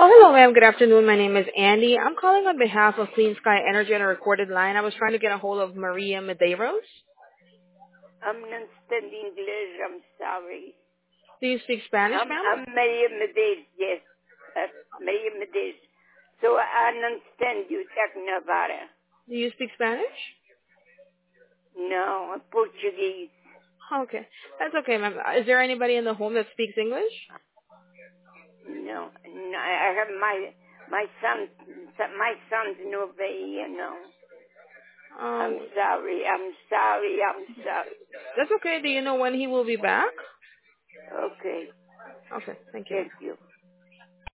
Oh, hello, ma'am. Good afternoon. My name is Andy. I'm calling on behalf of Clean Sky Energy on a recorded line. I was trying to get a hold of Maria Medeiros. I'm not studying English. I'm sorry. Do you speak Spanish, ma'am? I'm Maria Medeiros, yes. Maria Medeiros. So I understand you talking about it. Do you speak Spanish? No, I'm Portuguese. Okay. That's okay, ma'am. Is there anybody in the home that speaks English? No, I have my son. My son's no way, you know. I'm Oh, sorry. I'm sorry. I'm sorry. that's okay. Do you know when he will be back? Okay. Okay. Thank you, ma'am. Thank you.